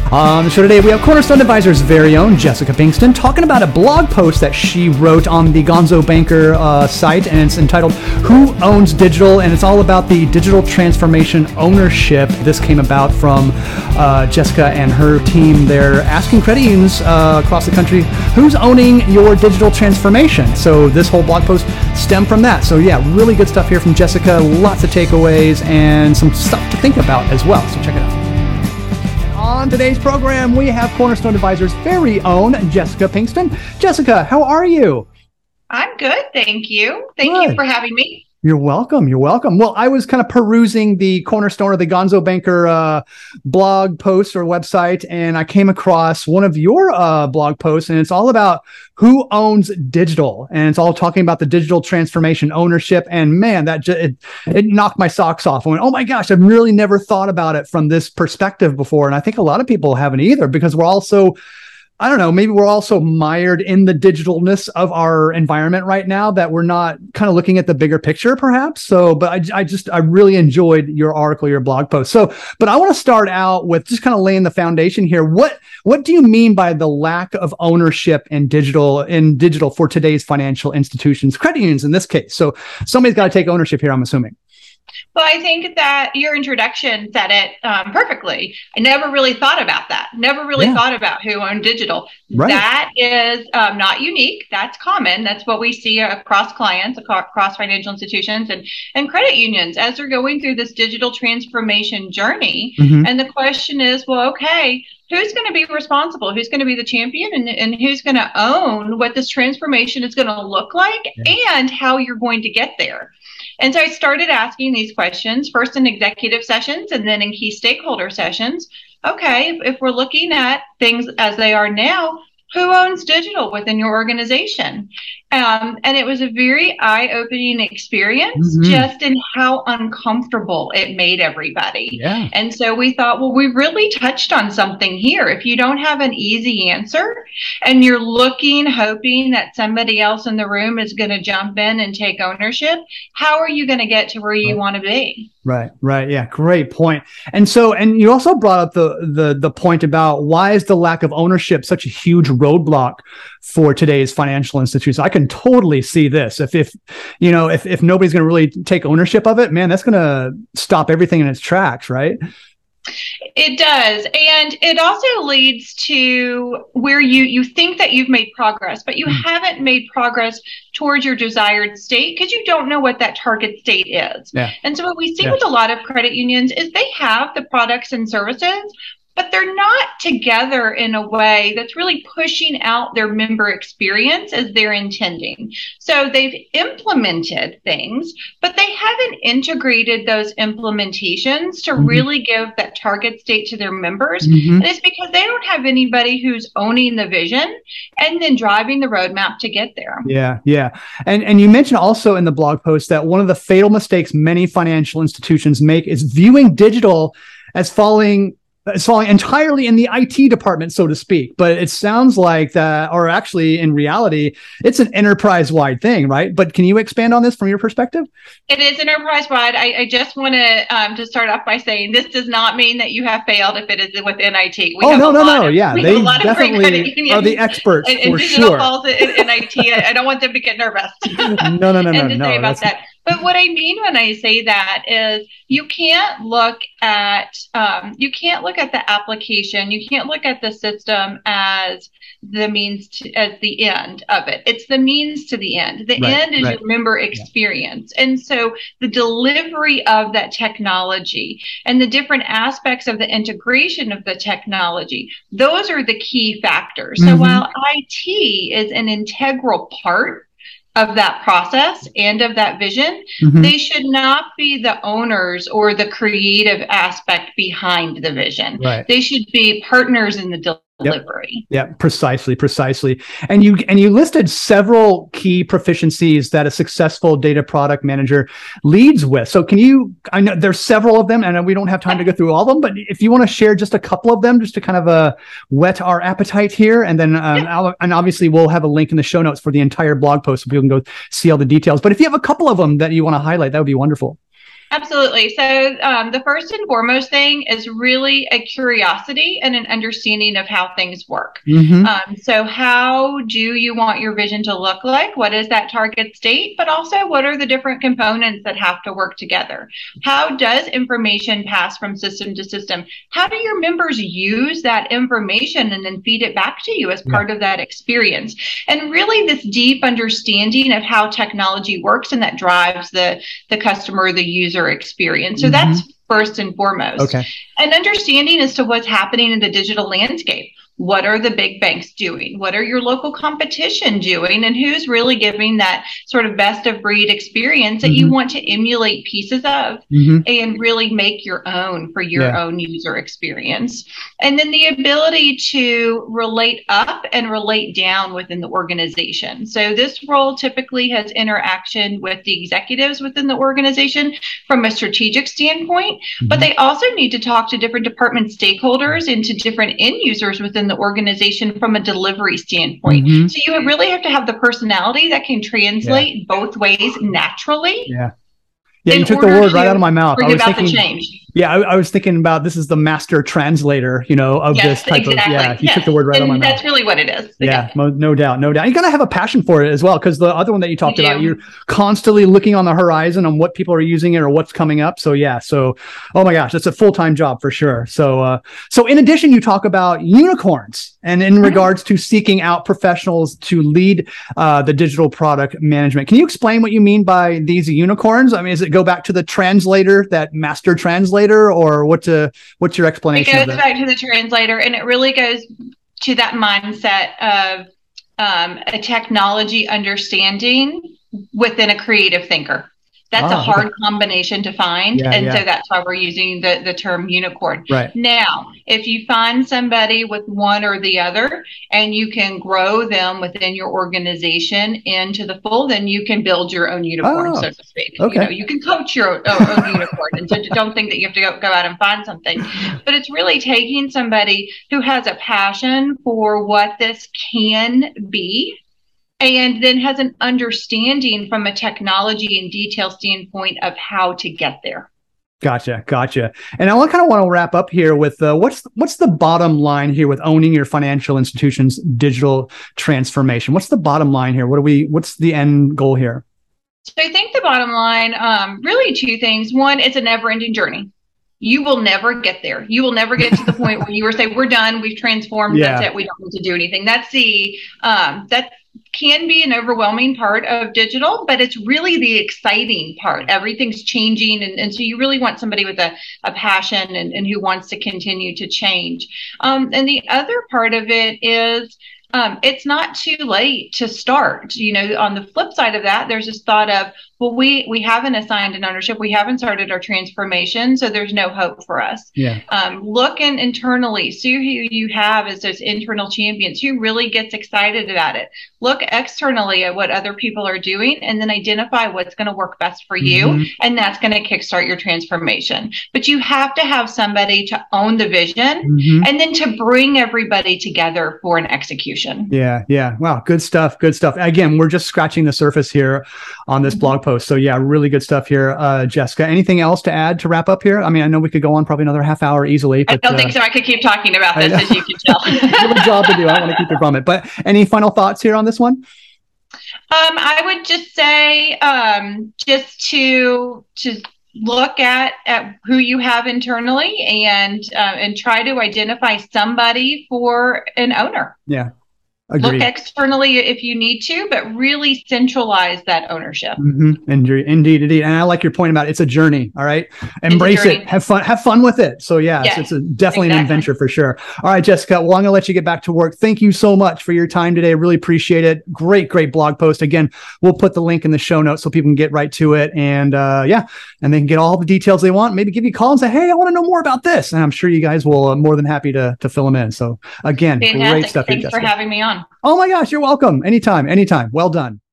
On the show today, we have Cornerstone Advisors' very own Jessica Pinkston talking about a blog post that she wrote on the Gonzo Banker site, and it's entitled Who Owns Digital? And it's all about the digital transformation ownership. This came about from Jessica and her team. They're asking credit unions across the country, who's owning your digital transformation? So this whole blog post stemmed from that. So yeah, really good stuff here from Jessica. Lots of takeaways and some stuff to think about as well. So check it out. On today's program, we have Cornerstone Advisors' very own Jessica Pinkston. Jessica, how are you? I'm good, thank you. Thank you for having me. You're welcome. You're welcome. Well, I was kind of perusing the Cornerstone or the Gonzo Banker blog post or website, and I came across one of your blog posts, and it's all about who owns digital, and it's all talking about the digital transformation ownership. And man, that it knocked my socks off. I went, oh my gosh, I've really never thought about it from this perspective before, and I think a lot of people haven't either, because we're also, I don't know, maybe we're also mired in the digitalness of our environment right now that we're not kind of looking at the bigger picture, perhaps. So, but I really enjoyed your article, your blog post. So, but I want to start out with just kind of laying the foundation here. What do you mean by the lack of ownership in digital for today's financial institutions, credit unions in this case? So somebody's got to take ownership here, I'm assuming. Well, I think that your introduction said it perfectly. I never really thought about that. Never really thought about who owned digital. Right. That is not unique. That's common. That's what we see across clients, across financial institutions and credit unions as they're going through this digital transformation journey. Mm-hmm. And the question is, well, okay, who's going to be responsible? Who's going to be the champion? And who's going to own what this transformation is going to look like and how you're going to get there? And so I started asking these questions, first in executive sessions and then in key stakeholder sessions. Okay, if we're looking at things as they are now, who owns digital within your organization? And it was a very eye-opening experience, just in how uncomfortable it made everybody. Yeah. And so we thought, well, we really touched on something here. If you don't have an easy answer and you're hoping that somebody else in the room is going to jump in and take ownership, how are you going to get to where you want to be? Right. Yeah. Great point. And you also brought up the point about why is the lack of ownership such a huge roadblock for today's financial institutions? I can totally see this. If nobody's going to really take ownership of it, man, that's going to stop everything in its tracks, right? It does. And it also leads to where you think that you've made progress, but you haven't made progress towards your desired state because you don't know what that target state is. Yeah. And so what we see with a lot of credit unions is they have the products and services, but they're not together in a way that's really pushing out their member experience as they're intending. So they've implemented things, but they haven't integrated those implementations to really give that target state to their members. And it's because they don't have anybody who's owning the vision and then driving the roadmap to get there. Yeah. And you mentioned also in the blog post that one of the fatal mistakes many financial institutions make is viewing digital as falling entirely in the IT department, so to speak. But it sounds like that, or actually in reality, it's an enterprise-wide thing, right? But can you expand on this from your perspective? It is enterprise-wide. I just want to start off by saying this does not mean that you have failed if it is within IT. No. Yeah, they definitely are the experts and for digital sure. falls in IT. I don't want them to get nervous. No. Say about that. But what I mean when I say that is you can't look at the application. You can't look at the system as the means as the end of it. It's the means to the end. The end is your member experience. Yeah. And so the delivery of that technology and the different aspects of the integration of the technology, those are the key factors. So while IT is an integral part of that process and of that vision, they should not be the owners or the creative aspect behind the vision. Right. They should be partners in the delivery. Yeah, precisely. And you listed several key proficiencies that a successful data product manager leads with. So I know there's several of them and we don't have time to go through all of them, but if you want to share just a couple of them, just to kind of whet our appetite here. And then, and obviously we'll have a link in the show notes for the entire blog post so people can go see all the details. But if you have a couple of them that you want to highlight, that would be wonderful. Absolutely. So the first and foremost thing is really a curiosity and an understanding of how things work. So how do you want your vision to look like? What is that target state? But also, what are the different components that have to work together? How does information pass from system to system? How do your members use that information and then feed it back to you as part of that experience? And really this deep understanding of how technology works, and that drives the customer, the user experience. So that's first and foremost. Okay. And understanding as to what's happening in the digital landscape. What are the big banks doing? What are your local competition doing? And who's really giving that sort of best of breed experience that you want to emulate pieces of and really make your own for your own user experience? And then the ability to relate up and relate down within the organization. So this role typically has interaction with the executives within the organization from a strategic standpoint, but they also need to talk to different department stakeholders and to different end users within the organization from a delivery standpoint. So you really have to have the personality that can translate both ways naturally. Yeah, you took the word right out of my mouth. I was thinking, the change. Yeah, I was thinking about this is the master translator, of this type of, you took the word right out of my mouth. That's really what it is. Yeah, no doubt. You got to have a passion for it as well, because the other one that you talked about, you're constantly looking on the horizon on what people are using it or what's coming up. So oh my gosh, it's a full-time job for sure. So in addition, you talk about unicorns and in regards to seeking out professionals to lead the digital product management. Can you explain what you mean by these unicorns? I mean, does it go back to the translator, that master translator, or what's your explanation? It goes back to the translator, and it really goes to that mindset of a technology understanding within a creative thinker. That's a hard combination to find. So that's why we're using the term unicorn. Right. Now, if you find somebody with one or the other and you can grow them within your organization into the full, then you can build your own unicorn, so to speak. Okay. You can coach your own unicorn. And so don't think that you have to go out and find something. But it's really taking somebody who has a passion for what this can be, and then has an understanding from a technology and detail standpoint of how to get there. Gotcha. And I kind of want to wrap up here with what's the bottom line here with owning your financial institution's digital transformation? What's the bottom line here? What's the end goal here? So I think the bottom line, really two things. One, it's a never-ending journey. You will never get there. You will never get to the point where you were saying, we're done, we've transformed, that's it, we don't need to do anything. That's that can be an overwhelming part of digital, but it's really the exciting part. Everything's changing. And so you really want somebody with a passion and who wants to continue to change. And the other part of it is, it's not too late to start. On the flip side of that, there's this thought of, well, we haven't assigned an ownership. We haven't started our transformation, so there's no hope for us. Look internally. See who you have as those internal champions. Who really gets excited about it? Look externally at what other people are doing, and then identify what's going to work best for you, and that's going to kickstart your transformation. But you have to have somebody to own the vision, and then to bring everybody together for an execution. Yeah. Wow, good stuff. Again, we're just scratching the surface here on this blog post. So really good stuff here. Jessica, anything else to add to wrap up here? I mean, I know we could go on probably another half hour easily. But, I don't think so. I could keep talking about this, as you can tell. You have a job to do. I don't want to keep you from it. But any final thoughts here on this one? I would just say just to look at who you have internally and try to identify somebody for an owner. Yeah. Agreed. Look externally if you need to, but really centralize that ownership. Indeed. And I like your point about it's a journey. All right. Embrace it. Have fun with it. So it's definitely an adventure for sure. All right, Jessica, well, I'm going to let you get back to work. Thank you so much for your time today. I really appreciate it. Great blog post. Again, we'll put the link in the show notes so people can get right to it. And and they can get all the details they want. Maybe give you a call and say, hey, I want to know more about this. And I'm sure you guys will more than happy to fill them in. So again, fantastic. Great stuff. Thanks for having me on. Oh my gosh, you're welcome. Anytime. Well done.